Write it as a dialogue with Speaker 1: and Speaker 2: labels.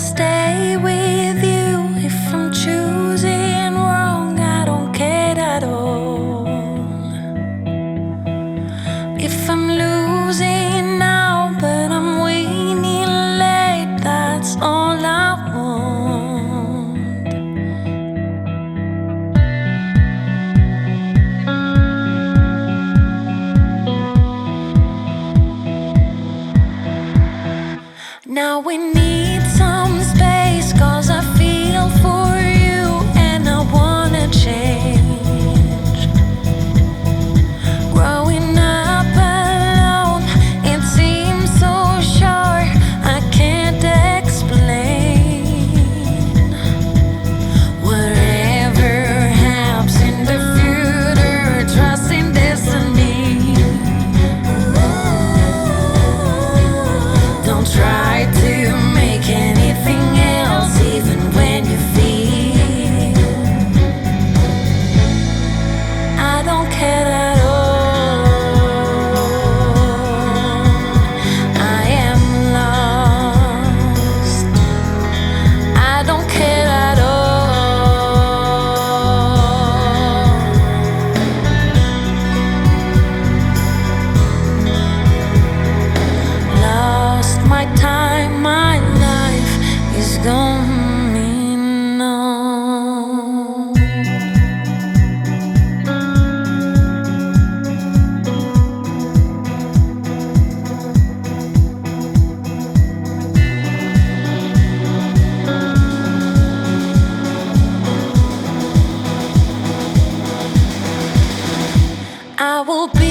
Speaker 1: stay with you. If I'm choosing wrong, I don't care at all. If I'm losing now, but I'm winning late, that's all I want. Now we need some space, 'cause I feel for you and I wanna change. Growing up alone, it seems so short, I can't explain. Whatever happens in the future, trust in destiny. Don't try to make anything else, even when you feel I don't care at all. I am lost. I don't care at all. Lost my time, my life is going on. I will be